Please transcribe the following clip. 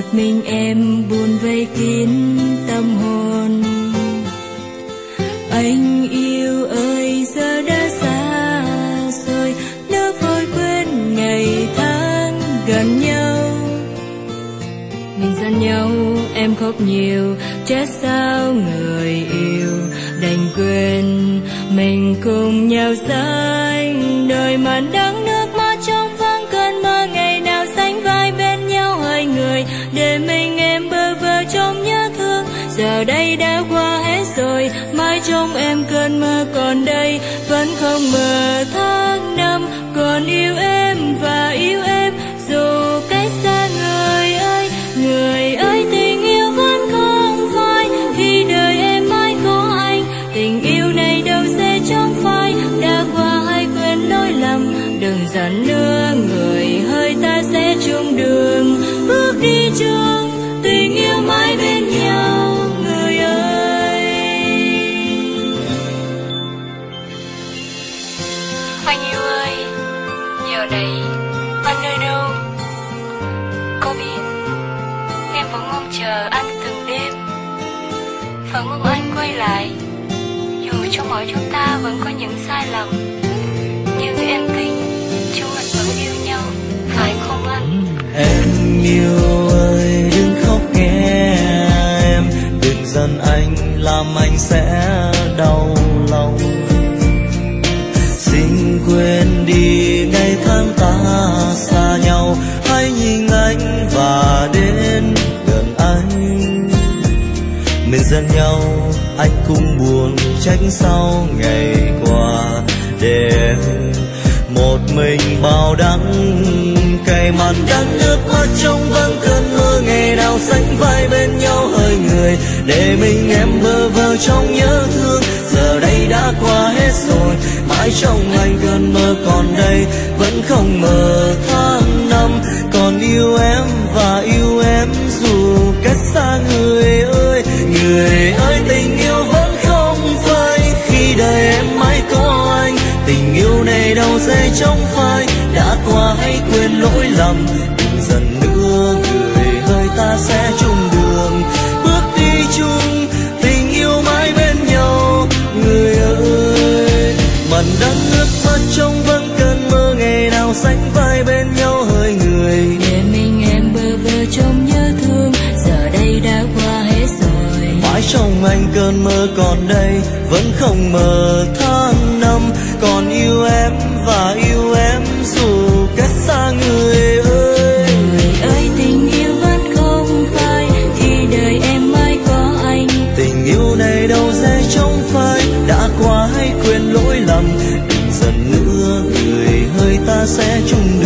mình em buồn vây kín tâm hồn. Anh yêu ơi giờ đã xa rồi, đã vội quên ngày tháng gần nhau. Mình giận nhau em khóc nhiều, chết sao người yêu đành quên mình cùng nhau sánh đời màn đắng nước mắt trong vắng cơn mơ ngày nào sánh vai bên nhau hai người để mình em bơ vơ trong nhớ thương. Giờ đây đã qua hết rồi, mãi trong em cơn mơ còn đây vẫn không mờ tháng năm còn yêu em và yêu em dù cách xa. Người ơi tình yêu vẫn không phai khi đời em mãi có anh. Tình yêu này đâu sẽ trong phai, đã qua hay quên lỗi lầm. Đừng giận nữa người ơi, ta sẽ chung đường bước đi chung tình yêu mãi bên nhau người ơi. Anh yêu ơi, giờ này anh nơi đâu? Có biết em vẫn mong chờ anh từng đêm, vẫn mong anh quay lại dù cho mỗi chúng ta vẫn có những sai lầm, nhưng em tin chúng mình vẫn yêu nhau, phải không anh? Em yêu ơi đừng khóc nghe em, đừng giận anh làm anh sẽ đau lòng. Xin quên đi ngày tháng ta xa nhau, hãy nhìn anh và đến gần anh. Mình giận nhau anh cũng buồn, trách sao ngày qua để em một mình bao đắng cay màn đắng nước mắt trong vắng cơn mơ ngày nào sánh vai bên nhau hơi người để mình em bơ vơ trong nhớ thương. Giờ đây đã qua hết rồi, mãi trong anh cơn mơ còn đây vẫn không mờ tháng năm còn yêu em và yêu em dù cách xa. Người ơi tình yêu vẫn không phai khi đời em mãi có anh. Tình yêu này đâu dễ trong phai, đã qua hãy quên lỗi lầm. Đừng dần nữa người ơi, ta sẽ chung đường bước đi chung tình yêu mãi bên nhau người ơi. Màn đắng nước mắt trong vắng cơn mơ ngày nào sánh vai bên nhau hơi người để mình em bơ vơ trong nhớ thương. Giờ đây đã qua hết rồi, mãi trong anh cơn mơ còn đây vẫn không mờ tháng năm còn yêu em và yêu em dù cách xa. Người ơi tình yêu vẫn không phai khi đời em mãi có anh. Tình yêu này đâu dễ trong phai, đã qua hãy quên lỗi lầm. Đừng dần nữa người ơi, ta sẽ chung